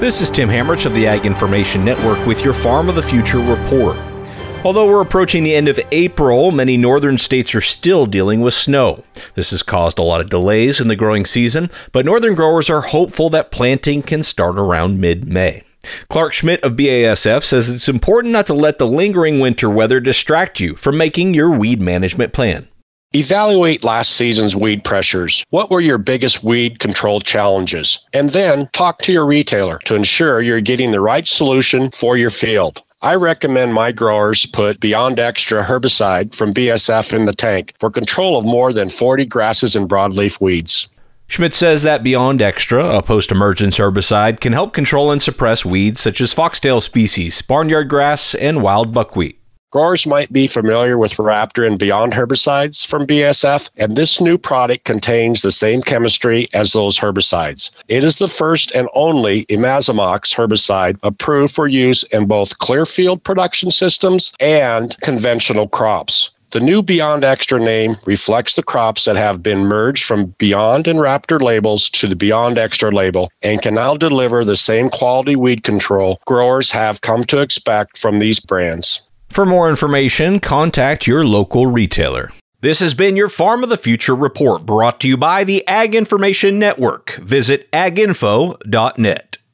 This is Tim Hamrich of the Ag Information Network with your Farm of the Future report. Although we're approaching the end of April, many northern states are still dealing with snow. This has caused a lot of delays in the growing season, but northern growers are hopeful that planting can start around mid-May. Clark Schmidt of BASF says it's important not to let the lingering winter weather distract you from making your weed management plan. Evaluate last season's weed pressures. What were your biggest weed control challenges? And then talk to your retailer to ensure you're getting the right solution for your field. I recommend my growers put Beyond Extra herbicide from BASF in the tank for control of more than 40 grasses and broadleaf weeds. Schmidt says that Beyond Extra, a post-emergence herbicide, can help control and suppress weeds such as foxtail species, barnyard grass, and wild buckwheat. Growers might be familiar with Raptor and Beyond herbicides from BASF, and this new product contains the same chemistry as those herbicides. It is the first and only Imazamox herbicide approved for use in both clearfield production systems and conventional crops. The new Beyond Extra name reflects the crops that have been merged from Beyond and Raptor labels to the Beyond Extra label and can now deliver the same quality weed control growers have come to expect from these brands. For more information, contact your local retailer. This has been your Farm of the Future report brought to you by the Ag Information Network. Visit aginfo.net.